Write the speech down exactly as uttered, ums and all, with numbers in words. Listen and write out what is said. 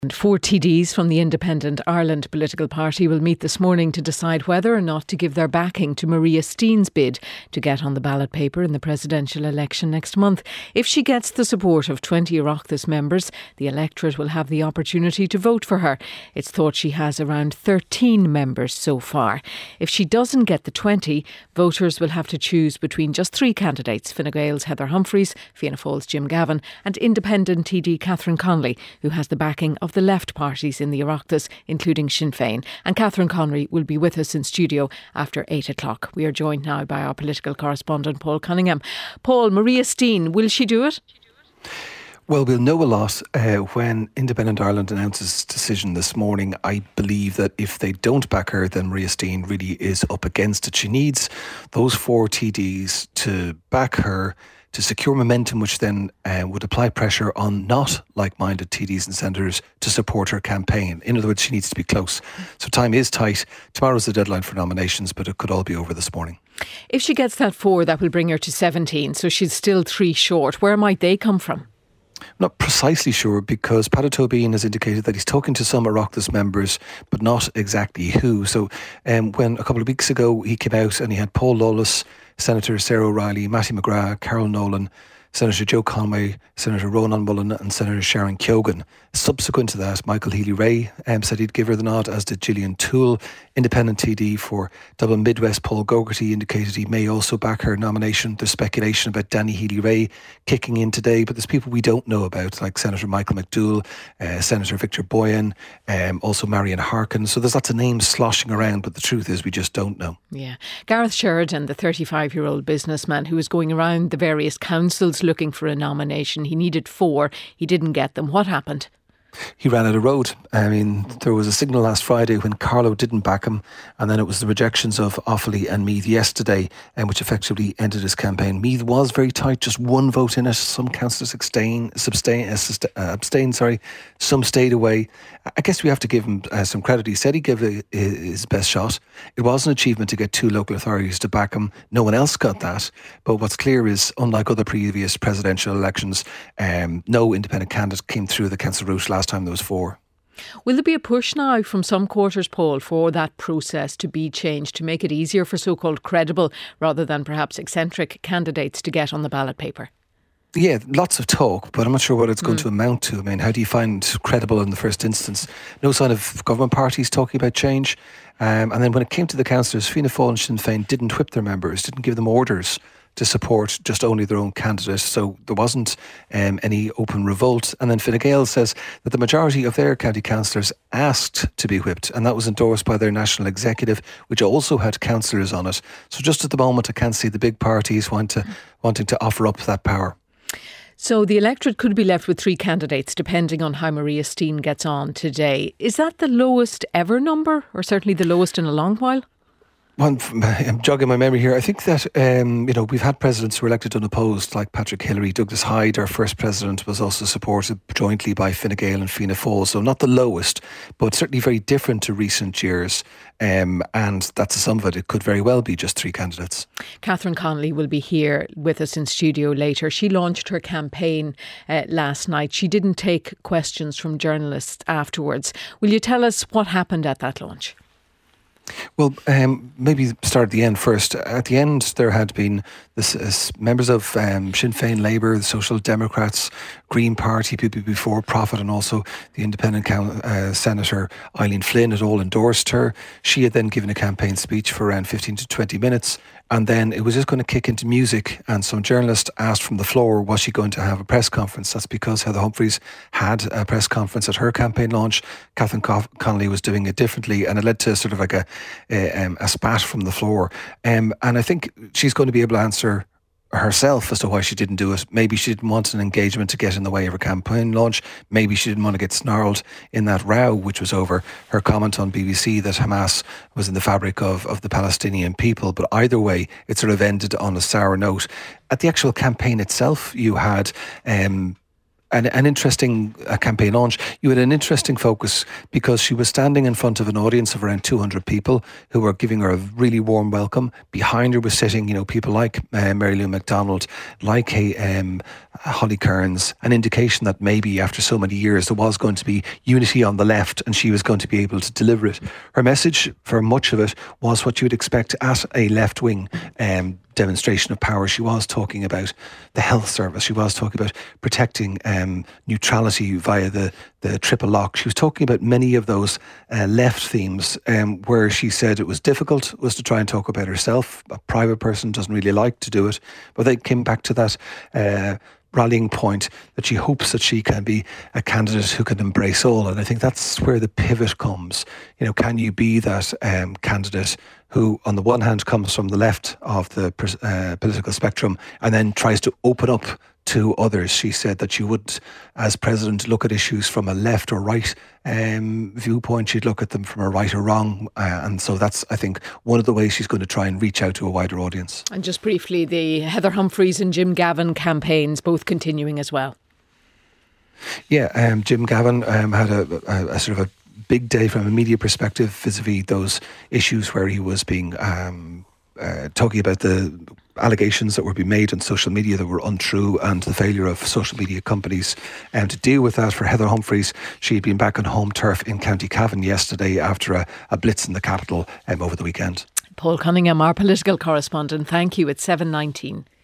And four T Ds from the Independent Ireland political party will meet this morning to decide whether or not to give their backing to Maria Steen's bid to get on the ballot paper in the presidential election next month. If she gets the support of twenty Oireachtas members, the electorate will have the opportunity to vote for her. It's thought she has around thirteen members so far. If she doesn't get the twenty, voters will have to choose between just three candidates: Fine Gael's Heather Humphreys, Fianna Fáil's Jim Gavin and Independent T D Catherine Connolly, who has the backing of the left parties in the Oireachtas, including Sinn Féin. And Catherine Connery will be with us in studio after eight o'clock. We are joined now by our political correspondent Paul Cunningham. Paul, Maria Steen, will she do it? Well, we'll know a lot uh, when Independent Ireland announces its decision this morning. I believe that if they don't back her, then Maria Steen really is up against it. She needs those four T Ds to back her, to secure momentum, which then uh, would apply pressure on not like-minded T Ds and senators to support her campaign. In other words, she needs to be close. So time is tight. Tomorrow's the deadline for nominations, but it could all be over this morning. If she gets that four, that will bring her to seventeen, so she's still three short. Where might they come from? I'm not precisely sure, because Patrick Tobin has indicated that he's talking to some Oireachtas members, but not exactly who. So um, when a couple of weeks ago he came out and he had Paul Lawless, Senator Sarah O'Reilly, Mattie McGrath, Carol Nolan, Senator Joe Conway, Senator Ronan Mullen and Senator Sharon Keoghan. Subsequent to that, Michael Healy-Rae um, said he'd give her the nod, as did Gillian Toole. Independent T D for Dublin Midwest Paul Gogarty indicated he may also back her nomination. There's speculation about Danny Healy-Rae kicking in today, but there's people we don't know about, like Senator Michael McDougall, uh, Senator Victor Boyan, um, also Marion Harkin. So there's lots of names sloshing around, but the truth is we just don't know. Yeah. Gareth Sheridan, the thirty-five-year-old businessman who was going around the various councils looking for a nomination. He needed four. He didn't get them. What happened? He ran out of road. I mean, there was a signal last Friday when Carlo didn't back him, and then it was the rejections of Offaly and Meath yesterday, um, which effectively ended his campaign. Meath was very tight, just one vote in it. Some councillors abstain, abstain, uh, abstain, sorry. Some stayed away. I guess we have to give him uh, some credit. He said he gave it his best shot. It was an achievement to get two local authorities to back him. No one else got that. But what's clear is, unlike other previous presidential elections, um, no independent candidate came through the council route last time there was four. Will there be a push now from some quarters, Paul, for that process to be changed, to make it easier for so-called credible rather than perhaps eccentric candidates to get on the ballot paper? Yeah, lots of talk, but I'm not sure what it's going Mm. to amount to. I mean, how do you find credible in the first instance? No sign of government parties talking about change. Um, and then when it came to the councillors, Fianna Fáil and Sinn Féin didn't whip their members, didn't give them orders to support just only their own candidate. So there wasn't um, any open revolt. And then Fine Gael says that the majority of their county councillors asked to be whipped, and that was endorsed by their national executive, which also had councillors on it. So just at the moment, I can't see the big parties want to, wanting to offer up that power. So the electorate could be left with three candidates, depending on how Maria Steen gets on today. Is that the lowest ever number, or certainly the lowest in a long while? Well, I'm jogging my memory here. I think that, um, you know, we've had presidents who were elected unopposed, like Patrick Hillary. Douglas Hyde, our first president, was also supported jointly by Fine Gael and Fianna Fáil. So not the lowest, but certainly very different to recent years. Um, and that's a sum of it. It could very well be just three candidates. Catherine Connolly will be here with us in studio later. She launched her campaign uh, last night. She didn't take questions from journalists afterwards. Will you tell us what happened at that launch? Well, um, maybe start at the end first. At the end, there had been this, uh, members of um, Sinn Féin, Labour, the Social Democrats, Green Party, People Before Profit, and also the Independent uh, Senator Eileen Flynn had all endorsed her. She had then given a campaign speech for around fifteen to twenty minutes. And then it was just going to kick into music, and some journalists asked from the floor, was she going to have a press conference? That's because Heather Humphreys had a press conference at her campaign launch. Catherine Connolly was doing it differently, and it led to sort of like a a, um, a spat from the floor. Um, and I think she's going to be able to answer herself as to why she didn't do it. Maybe she didn't want an engagement to get in the way of her campaign launch. Maybe she didn't want to get snarled in that row, which was over her comment on B B C that Hamas was in the fabric of, of the Palestinian people. But either way, it sort of ended on a sour note. At the actual campaign itself, you had um, an, an interesting uh, campaign launch. You had an interesting focus because she was standing in front of an audience of around two hundred people who were giving her a really warm welcome. Behind her was sitting, you know, people like uh, Mary Lou McDonald, like um, Holly Cairns, an indication that maybe after so many years there was going to be unity on the left and she was going to be able to deliver it. Her message for much of it was what you would expect at a left-wing um, demonstration of power. She was talking about the health service. She was talking about protecting um, neutrality via the, the triple lock. She was talking about many of those uh, left themes um, where she said it was difficult was to try and talk about herself. A private person doesn't really like to do it. But they came back to that uh, rallying point that she hopes that she can be a candidate who can embrace all. And I think that's where the pivot comes. You know, can you be that um, candidate who on the one hand comes from the left of the uh, political spectrum and then tries to open up to others? She said that she would, as president, look at issues from a left or right um, viewpoint. She'd look at them from a right or wrong. Uh, and so that's, I think, one of the ways she's going to try and reach out to a wider audience. And just briefly, the Heather Humphreys and Jim Gavin campaigns both continuing as well. Yeah, um, Jim Gavin um, had a, a, a sort of a big day from a media perspective vis-a-vis those issues where he was being um, uh, talking about the allegations that were being made on social media that were untrue and the failure of social media companies um, to deal with that. For Heather Humphreys, she had been back on home turf in County Cavan yesterday after a, a blitz in the capital um, over the weekend. Paul Cunningham, our political correspondent, thank you. It's seven nineteen.